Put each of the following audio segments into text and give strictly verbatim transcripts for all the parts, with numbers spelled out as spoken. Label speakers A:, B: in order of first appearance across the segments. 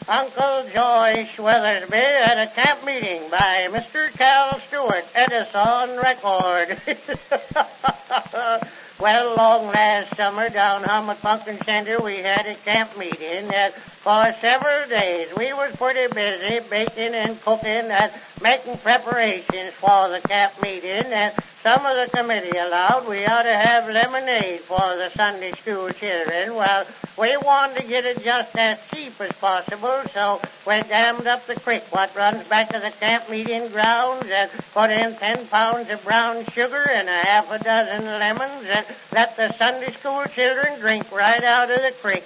A: Uncle Joyce Weathersby at a camp meeting by Mister Cal Stewart, Edison Record. Well, long last summer down Hummock Pumpkin Center, we had a camp meeting that for several days we was pretty busy baking and cooking and making preparations for the camp meeting, and some of the committee allowed we ought to have lemonade for the Sunday school children. Well, we wanted to get it just as cheap as possible, so we dammed up the creek what runs back to the camp meeting grounds and put in ten pounds of brown sugar and a half a dozen lemons and let the Sunday school children drink right out of the creek.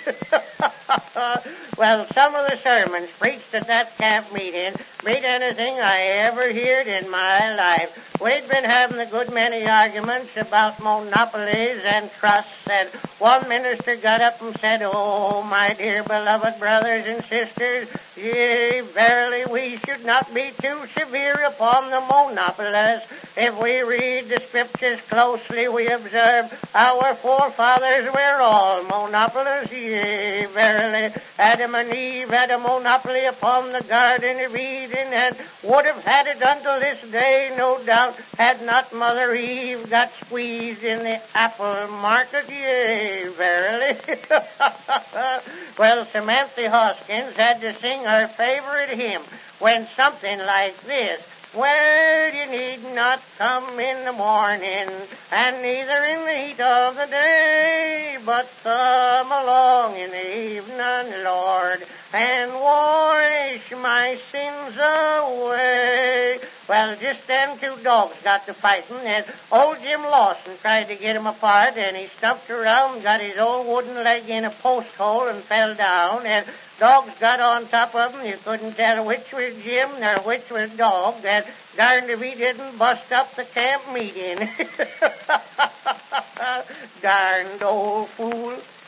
A: Well, some of the sermons preached at that camp meeting beat anything I ever heard in my life. We'd been having a good many arguments about monopolies and trusts, and one minister got up and said, "Oh, my dear beloved brothers and sisters, yea, verily we should not be too severe upon the monopolists. If we read the scriptures closely, we observe our forefathers were all monopolists. Yea, verily, Adam and Eve had a monopoly upon the Garden of Eden, and would have had it until this day, no doubt, had not Mother Eve got squeezed in the apple market. Yea, verily." Well, Samantha Hoskins had to sing her favorite hymn when something like this: "Well, you need not come in the morning, and neither in the heat of the day, but come along in the evening, Lord, and wash my sins away." Well, just them two dogs got to fighting, and old Jim Lawson tried to get 'em apart, and he stumped around, got his old wooden leg in a post hole, and fell down, and dogs got on top of him. You couldn't tell which was Jim nor which was dog, and darned if he didn't bust up the camp meeting. Darned old fool.